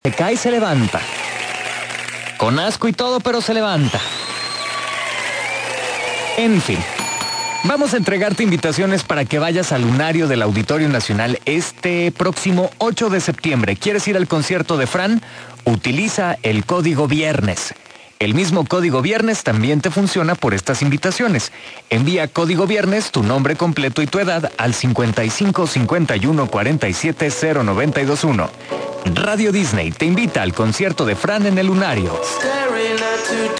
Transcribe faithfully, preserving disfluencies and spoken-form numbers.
Se cae y se levanta. Con asco y todo, pero se levanta. En fin. Vamos a entregarte invitaciones para que vayas al lunario del Auditorio Nacional este próximo ocho de septiembre. ¿Quieres ir al concierto de Fran? Utiliza el código viernes. El mismo código viernes también te funciona por estas invitaciones. Envía código viernes, tu nombre completo y tu edad al cincuenta y cinco cincuenta y uno cuarenta y siete cero noventa y dos uno. Radio Disney te invita al concierto de Fran en el lunario.